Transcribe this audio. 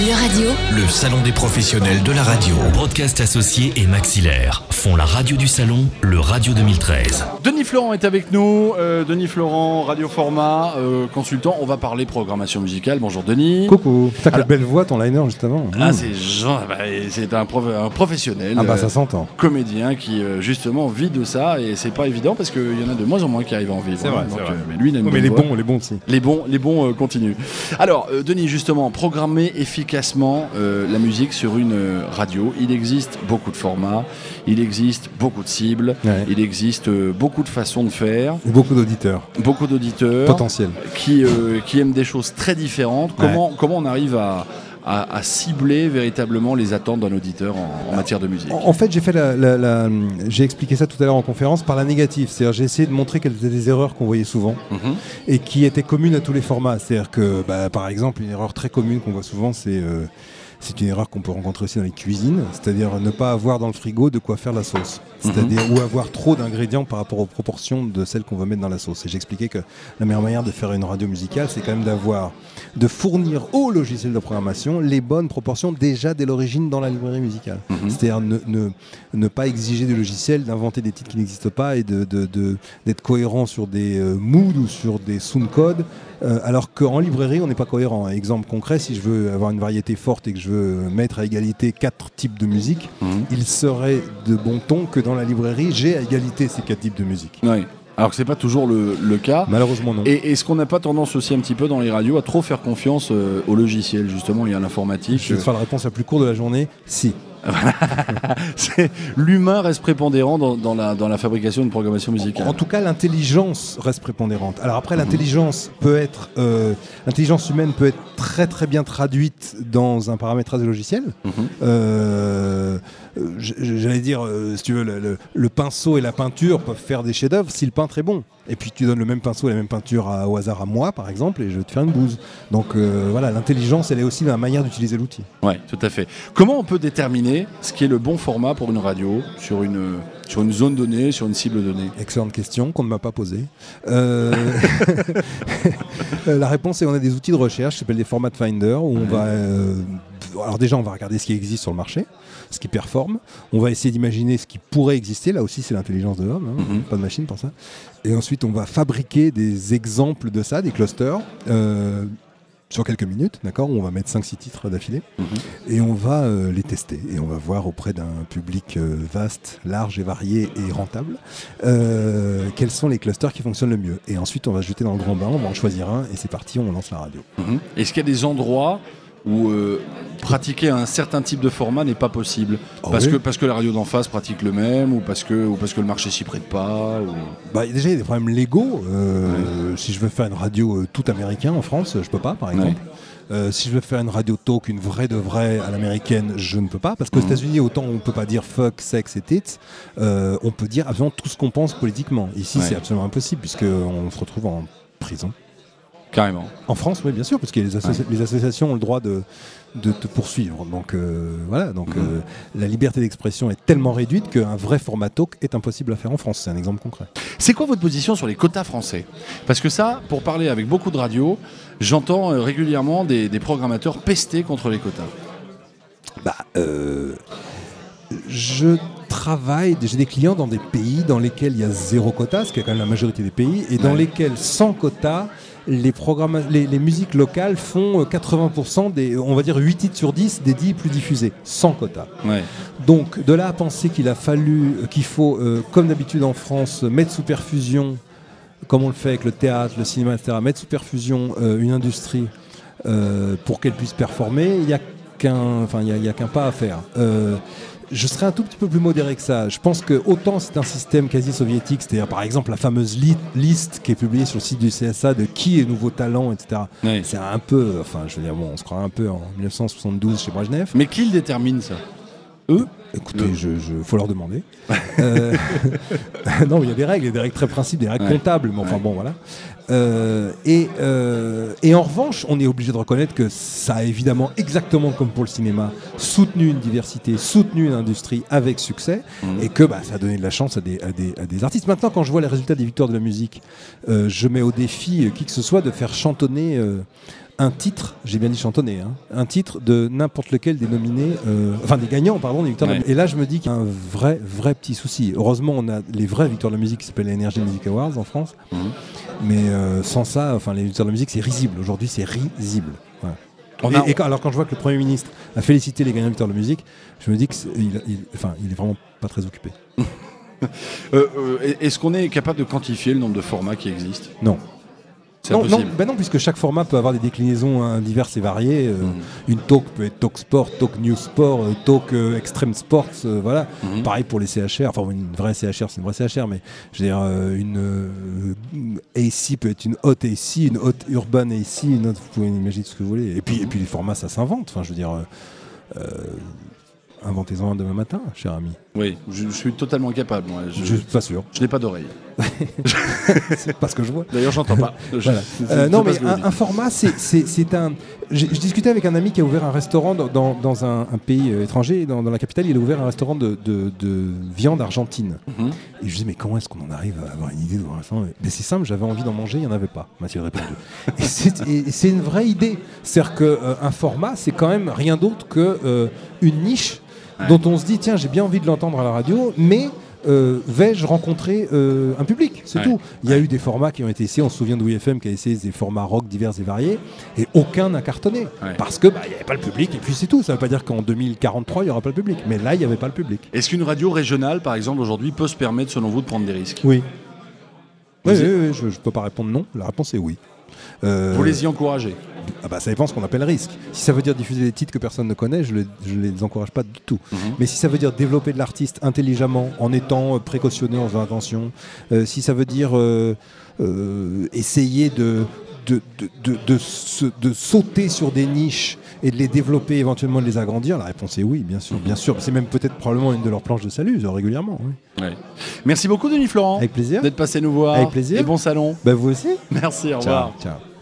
Le radio, le salon des professionnels de la radio. Broadcast Associés et Maxillaire font la radio du salon, le Radio 2013. Denis Florent est avec nous. Denis Florent, radioformat, consultant. On va parler programmation musicale. Bonjour Denis. Coucou. Putain, quelle belle voix ton liner juste avant. C'est un professionnel. Ah bah ça s'entend. Comédien qui justement vit de ça et c'est pas évident parce qu'il y en a de moins en moins qui arrivent à en vivre. C'est vrai. Mais lui, il a une bonne les voix. bons aussi. Les bons continuent. Alors, Denis, justement, programmer efficacement la musique sur une radio. Il existe beaucoup de formats, il existe beaucoup de cibles, il existe beaucoup de façons de faire. Et beaucoup d'auditeurs. Potentiels. Qui aiment des choses très différentes. Comment on arrive à cibler véritablement les attentes d'un auditeur en matière de musique? En fait, j'ai expliqué ça tout à l'heure en conférence par la négative. C'est-à-dire, j'ai essayé de montrer quelles étaient des erreurs qu'on voyait souvent et qui étaient communes à tous les formats. C'est-à-dire que, par exemple, une erreur très commune qu'on voit souvent, c'est une erreur qu'on peut rencontrer aussi dans les cuisines, c'est-à-dire ne pas avoir dans le frigo de quoi faire la sauce, c'est-à-dire ou avoir trop d'ingrédients par rapport aux proportions de celles qu'on va mettre dans la sauce. Et j'expliquais que la meilleure manière de faire une radio musicale, c'est quand même de fournir au logiciel de programmation les bonnes proportions déjà dès l'origine dans la librairie musicale. C'est-à-dire ne pas exiger du logiciel d'inventer des titres qui n'existent pas et d'être cohérent sur des moods ou sur des soundcodes. Alors qu'en librairie, on n'est pas cohérent. Exemple concret, si je veux avoir une variété forte et que je veux mettre à égalité 4 types de musique, il serait de bon ton que dans la librairie, j'ai à égalité ces 4 types de musique. Oui. Alors que c'est pas toujours le cas. Malheureusement non. Et est-ce qu'on n'a pas tendance aussi un petit peu dans les radios à trop faire confiance au logiciel? Justement, il y a l'informatique. Je vais te faire la réponse la plus courte de la journée. Si. L'humain reste prépondérant dans la fabrication d'une programmation musicale. En tout cas, l'intelligence reste prépondérante. Alors après, l'intelligence humaine peut être très très bien traduite dans un paramétrage de logiciel. J'allais dire, si tu veux, le pinceau et la peinture peuvent faire des chefs-d'œuvre si le peintre est bon. Et puis tu donnes le même pinceau et la même peinture au hasard à moi, par exemple, et je vais te faire une bouse. Donc voilà, l'intelligence, elle est aussi dans la manière d'utiliser l'outil. Oui, tout à fait. Comment on peut déterminer ce qui est le bon format pour une radio sur une zone donnée, sur une cible donnée? Excellente question qu'on ne m'a pas posée. La réponse est on a des outils de recherche qui s'appellent des format finder où on va... alors déjà, on va regarder ce qui existe sur le marché, ce qui performe. On va essayer d'imaginer ce qui pourrait exister. Là aussi, c'est l'intelligence de l'homme, pas de machine pour ça. Et ensuite, on va fabriquer des exemples de ça, des clusters, sur quelques minutes, d'accord, où on va mettre 5-6 titres d'affilée, et on va les tester. Et on va voir auprès d'un public vaste, large et varié et rentable, quels sont les clusters qui fonctionnent le mieux. Et ensuite, on va se jeter dans le grand bain, on va en choisir un, et c'est parti, on lance la radio. Est-ce qu'il y a des endroits où pratiquer un certain type de format n'est pas possible parce que la radio d'en face pratique le même ou parce que le marché s'y prête pas Déjà, il y a des problèmes légaux. Si je veux faire une radio tout américain en France, je peux pas, par exemple. Si je veux faire une radio talk, une vraie de vraie à l'américaine, je ne peux pas. Parce qu'aux États-Unis, autant on ne peut pas dire fuck, sex et tits, on peut dire absolument tout ce qu'on pense politiquement. Ici, c'est absolument impossible puisqu'on se retrouve en prison. Carrément. En France, oui, bien sûr, parce que les associations ont le droit de te poursuivre. Donc voilà, la liberté d'expression est tellement réduite qu'un vrai format talk est impossible à faire en France. C'est un exemple concret. C'est quoi votre position sur les quotas français? Parce que ça, pour parler avec beaucoup de radios, j'entends régulièrement des programmateurs pester contre les quotas. J'ai des clients dans des pays dans lesquels il y a 0 quota, ce qui est quand même la majorité des pays, et dans lesquels, sans quota, les musiques locales font 80% des, on va dire 8 titres sur 10 des 10 plus diffusés, sans quota. Donc de là à penser qu'il faut, comme d'habitude en France, mettre sous perfusion, comme on le fait avec le théâtre, le cinéma, etc., mettre sous perfusion une industrie pour qu'elle puisse performer, il n'y a qu'un pas à faire. Je serais un tout petit peu plus modéré que ça. Je pense que autant c'est un système quasi soviétique, c'est-à-dire par exemple la fameuse liste qui est publiée sur le site du CSA de qui est nouveau talent, etc. C'est un peu, on se croit un peu en 1972 chez Brejnev. Mais qui le détermine ça? Eux? Écoutez, faut leur demander. Non, il y a des règles très principes, des règles comptables, mais enfin bon, voilà. Et en revanche, on est obligé de reconnaître que ça a évidemment, exactement comme pour le cinéma, soutenu une diversité, soutenu une industrie avec succès, et que ça a donné de la chance à des artistes. Maintenant, quand je vois les résultats des victoires de la musique, je mets au défi qui que ce soit de faire chantonner un titre, j'ai bien dit chantonner, un titre de n'importe lequel des nominés, des gagnants, pardon, des victoires de la musique. Et là, je me dis qu'il y a un vrai petit souci. Heureusement, on a les vraies victoires de la musique qui s'appellent les Energy Music Awards en France. Mais sans ça, les victoires de la musique, c'est risible. Aujourd'hui, c'est risible. Voilà. Alors, quand je vois que le Premier ministre a félicité les gagnants de victoires de la musique, je me dis qu'il est vraiment pas très occupé. Est-ce qu'on est capable de quantifier le nombre de formats qui existent ? Non. Non, puisque chaque format peut avoir des déclinaisons diverses et variées. Une talk peut être talk sport, talk news sport, talk extreme sports, voilà. Pareil pour les CHR, une vraie CHR, c'est une vraie CHR, mais je veux dire, une AC peut être une hot AC, une hot urban AC, une autre, vous pouvez imaginer ce que vous voulez. Et puis les formats, ça s'invente. Enfin, je veux dire, inventez-en un demain matin, cher ami. Oui, je suis totalement incapable, moi. Je suis pas sûr. Je n'ai pas d'oreille. C'est pas ce que je vois. D'ailleurs, j'entends pas. Non, mais un format, c'est un. Je discutais avec un ami qui a ouvert un restaurant dans un pays étranger, dans la capitale. Il a ouvert un restaurant de viande argentine. Et je disais, mais comment est-ce qu'on en arrive à avoir une idée de un restaurant ? Mais c'est simple, j'avais envie d'en manger, il n'y en avait pas, m'a-t-il répondu. Et c'est une vraie idée. C'est-à-dire qu'un format, c'est quand même rien d'autre qu'une niche dont on se dit, tiens, j'ai bien envie de l'entendre à la radio, mais vais-je rencontrer un public ? C'est tout. Il y a eu des formats qui ont été essayés. On se souvient de WFM qui a essayé des formats rock divers et variés, et aucun n'a cartonné. Parce que il n'y avait pas le public, et puis c'est tout. Ça ne veut pas dire qu'en 2043, il n'y aura pas le public. Mais là, il n'y avait pas le public. Est-ce qu'une radio régionale, par exemple, aujourd'hui, peut se permettre, selon vous, de prendre des risques ? Oui. Oui, je ne peux pas répondre non. La réponse est oui. Vous les y encouragez ? Ça dépend ce qu'on appelle risque. Si ça veut dire diffuser des titres que personne ne connaît, je les encourage pas du tout. Mais si ça veut dire développer de l'artiste intelligemment, en étant précautionneux, en faisant attention, si ça veut dire essayer de sauter sur des niches et de les développer, éventuellement de les agrandir, la réponse est oui, bien sûr, bien sûr. C'est même peut-être probablement une de leurs planches de salut, régulièrement. Oui. Merci beaucoup, Denis Florent. Avec plaisir. D'être passé nous voir. Avec plaisir. Et bon salon. Vous aussi. Merci, au revoir. Ciao.